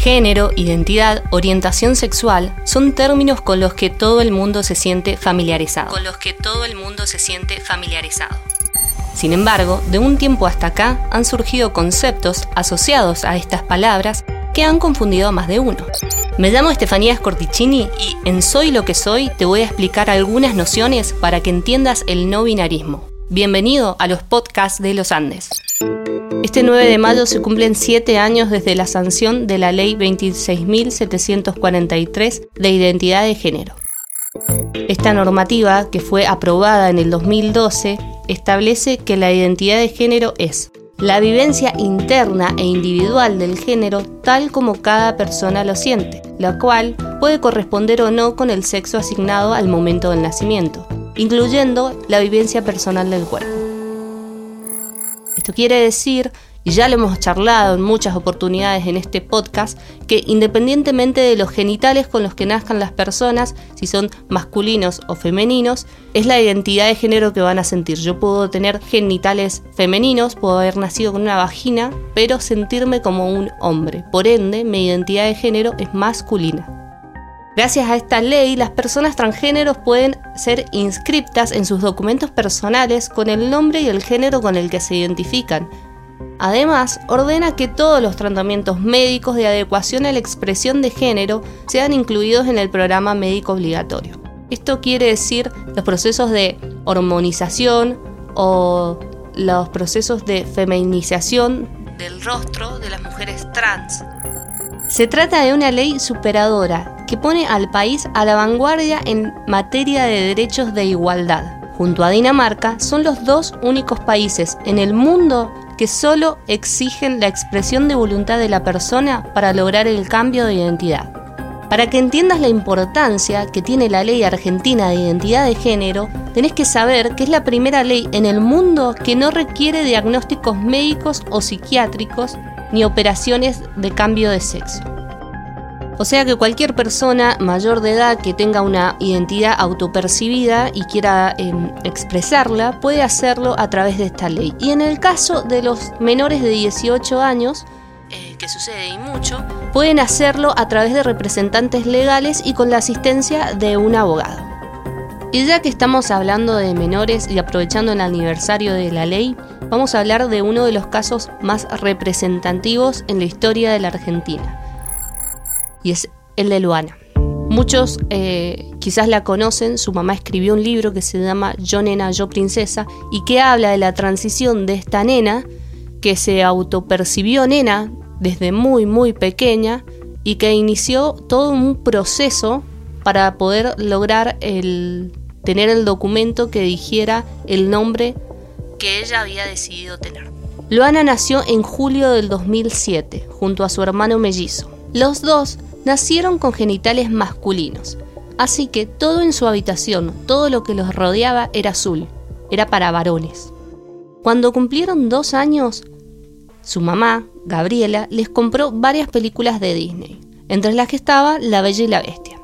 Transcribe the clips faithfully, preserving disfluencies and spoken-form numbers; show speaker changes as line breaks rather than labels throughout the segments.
Género, identidad, orientación sexual son términos con los que todo el mundo se siente familiarizado. Con los que todo el mundo se siente familiarizado. Sin embargo, de un tiempo hasta acá han surgido conceptos asociados a estas palabras que han confundido a más de uno. Me llamo Estefanía Scorticini y en Soy lo que soy te voy a explicar algunas nociones para que entiendas el no binarismo. Bienvenido a los podcasts de los Andes. Este nueve de mayo se cumplen siete años desde la sanción de la Ley veintiséis mil setecientos cuarenta y tres de Identidad de Género. Esta normativa, que fue aprobada en el dos mil doce, establece que la identidad de género es la vivencia interna e individual del género tal como cada persona lo siente, la cual puede corresponder o no con el sexo asignado al momento del nacimiento, incluyendo la vivencia personal del cuerpo. Esto quiere decir, y ya lo hemos charlado en muchas oportunidades en este podcast, que independientemente de los genitales con los que nazcan las personas, si son masculinos o femeninos, es la identidad de género que van a sentir. Yo puedo tener genitales femeninos, puedo haber nacido con una vagina, pero sentirme como un hombre. Por ende, mi identidad de género es masculina. Gracias a esta ley, las personas transgéneros pueden ser inscriptas en sus documentos personales con el nombre y el género con el que se identifican. Además, ordena que todos los tratamientos médicos de adecuación a la expresión de género sean incluidos en el programa médico obligatorio. Esto quiere decir los procesos de hormonización o los procesos de feminización del rostro de las mujeres trans. Se trata de una ley superadora que pone al país a la vanguardia en materia de derechos de igualdad. Junto a Dinamarca, son los dos únicos países en el mundo que solo exigen la expresión de voluntad de la persona para lograr el cambio de identidad. Para que entiendas la importancia que tiene la ley argentina de identidad de género, tenés que saber que es la primera ley en el mundo que no requiere diagnósticos médicos o psiquiátricos ni operaciones de cambio de sexo. O sea que cualquier persona mayor de edad que tenga una identidad autopercibida y quiera eh, expresarla, puede hacerlo a través de esta ley. Y en el caso de los menores de dieciocho años, eh, que sucede y mucho, pueden hacerlo a través de representantes legales y con la asistencia de un abogado. Y ya que estamos hablando de menores y aprovechando el aniversario de la ley, vamos a hablar de uno de los casos más representativos en la historia de la Argentina. Y es el de Luana. Muchos eh, quizás la conocen, su mamá escribió un libro que se llama Yo Nena, Yo Princesa, y que habla de la transición de esta nena que se autopercibió nena desde muy muy pequeña y que inició todo un proceso para poder lograr el, tener el documento que dijera el nombre que ella había decidido tener. Luana nació en julio del dos mil siete, junto a su hermano mellizo. Los dos nacieron con genitales masculinos, así que todo en su habitación, todo lo que los rodeaba era azul, era para varones. Cuando cumplieron dos años, su mamá, Gabriela, les compró varias películas de Disney, entre las que estaba La Bella y la Bestia.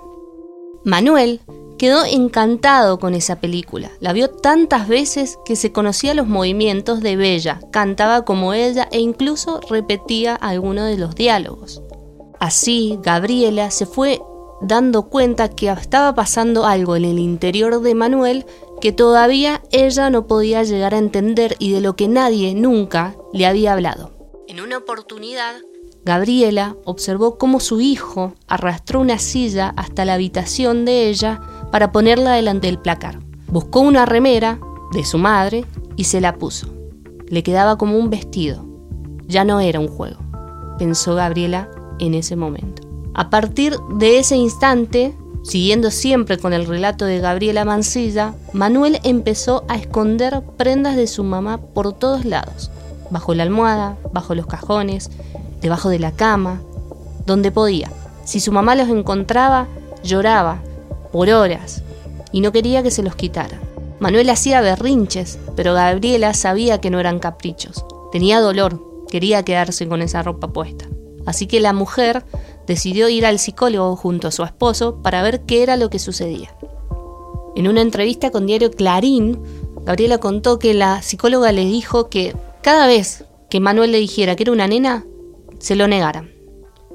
Manuel quedó encantado con esa película, la vio tantas veces que se conocía los movimientos de Bella, cantaba como ella e incluso repetía algunos de los diálogos. Así, Gabriela se fue dando cuenta que estaba pasando algo en el interior de Manuel que todavía ella no podía llegar a entender y de lo que nadie nunca le había hablado. En una oportunidad, Gabriela observó cómo su hijo arrastró una silla hasta la habitación de ella para ponerla delante del placar. Buscó una remera de su madre y se la puso. Le quedaba como un vestido. Ya no era un juego, pensó Gabriela en ese momento. A partir de ese instante, siguiendo siempre con el relato de Gabriela Mancilla, Manuel empezó a esconder prendas de su mamá por todos lados, bajo la almohada, bajo los cajones, debajo de la cama, donde podía. Si su mamá los encontraba, lloraba por horas y no quería que se los quitaran. Manuel hacía berrinches, pero Gabriela sabía que no eran caprichos. Tenía dolor, quería quedarse con esa ropa puesta. Así que la mujer decidió ir al psicólogo junto a su esposo para ver qué era lo que sucedía. En una entrevista con Diario Clarín, Gabriela contó que la psicóloga le dijo que cada vez que Manuel le dijera que era una nena, se lo negaran.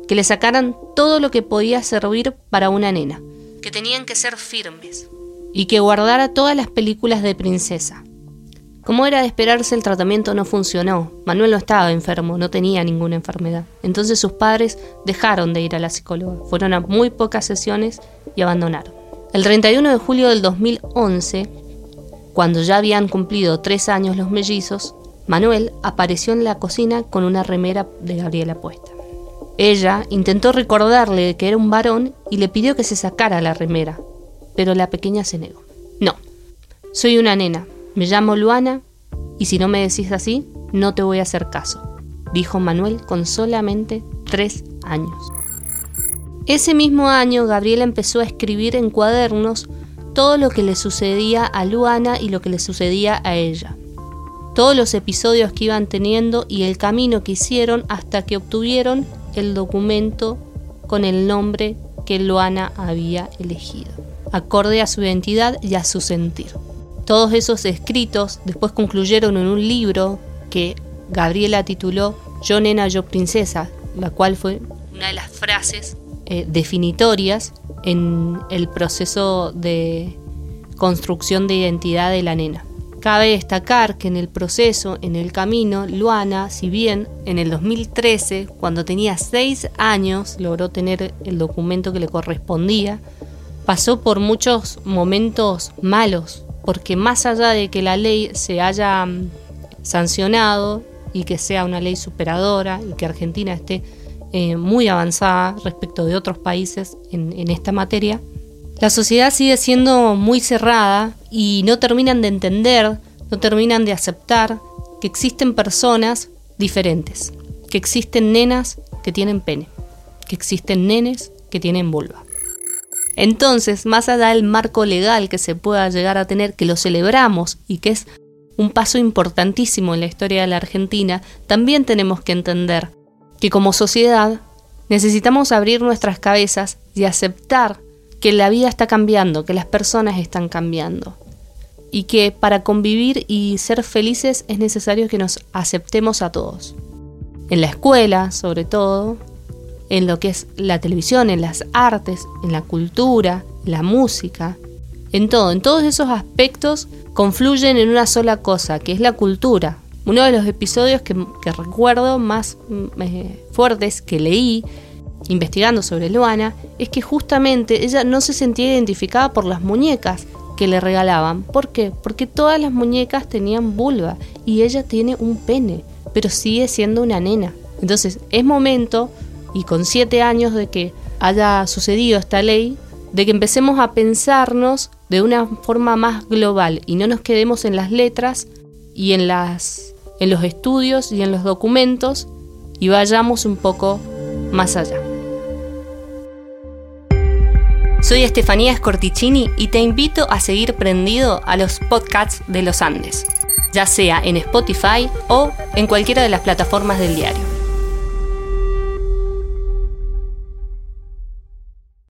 que le sacaran todo lo que podía servir para una nena, que tenían que ser firmes y que guardara todas las películas de princesa. Como era de esperarse, el tratamiento no funcionó. Manuel no estaba enfermo, no tenía ninguna enfermedad. Entonces sus padres dejaron de ir a la psicóloga. Fueron a muy pocas sesiones y abandonaron. El treinta y uno de julio del dos mil once, cuando ya habían cumplido tres años los mellizos, Manuel apareció en la cocina con una remera de Gabriela puesta. Ella intentó recordarle que era un varón y le pidió que se sacara la remera, pero la pequeña se negó. No, soy una nena. Me llamo Luana y si no me decís así, no te voy a hacer caso, dijo Manuel con solamente tres años. Ese mismo año, Gabriela empezó a escribir en cuadernos todo lo que le sucedía a Luana y lo que le sucedía a ella. Todos los episodios que iban teniendo y el camino que hicieron hasta que obtuvieron el documento con el nombre que Luana había elegido, acorde a su identidad y a su sentir. Todos esos escritos después concluyeron en un libro que Gabriela tituló Yo nena, yo princesa, la cual fue una de las frases eh, definitorias en el proceso de construcción de identidad de la nena. Cabe destacar que en el proceso, en el camino, Luana, si bien en el dos mil trece, cuando tenía seis años, logró tener el documento que le correspondía, pasó por muchos momentos malos, porque más allá de que la ley se haya sancionado y que sea una ley superadora y que Argentina esté eh, muy avanzada respecto de otros países en, en esta materia, la sociedad sigue siendo muy cerrada y no terminan de entender, no terminan de aceptar que existen personas diferentes, que existen nenas que tienen pene, que existen nenes que tienen vulva. Entonces, más allá del marco legal que se pueda llegar a tener, que lo celebramos y que es un paso importantísimo en la historia de la Argentina, también tenemos que entender que como sociedad necesitamos abrir nuestras cabezas y aceptar que la vida está cambiando, que las personas están cambiando y que para convivir y ser felices es necesario que nos aceptemos a todos. En la escuela, sobre todo, en lo que es la televisión, en las artes, en la cultura, la música, en todo, en todos esos aspectos confluyen en una sola cosa, que es la cultura. Uno de los episodios que, que recuerdo más eh, fuertes que leí investigando sobre Luana es que justamente ella no se sentía identificada por las muñecas que le regalaban. ¿Por qué? Porque todas las muñecas tenían vulva y ella tiene un pene, pero sigue siendo una nena. Entonces es momento, y con siete años de que haya sucedido esta ley, de que empecemos a pensarnos de una forma más global y no nos quedemos en las letras y en, las, en los estudios y en los documentos y vayamos un poco más allá. Soy Estefanía Scorticini y te invito a seguir prendido a los podcasts de los Andes, ya sea en Spotify o en cualquiera de las plataformas del diario.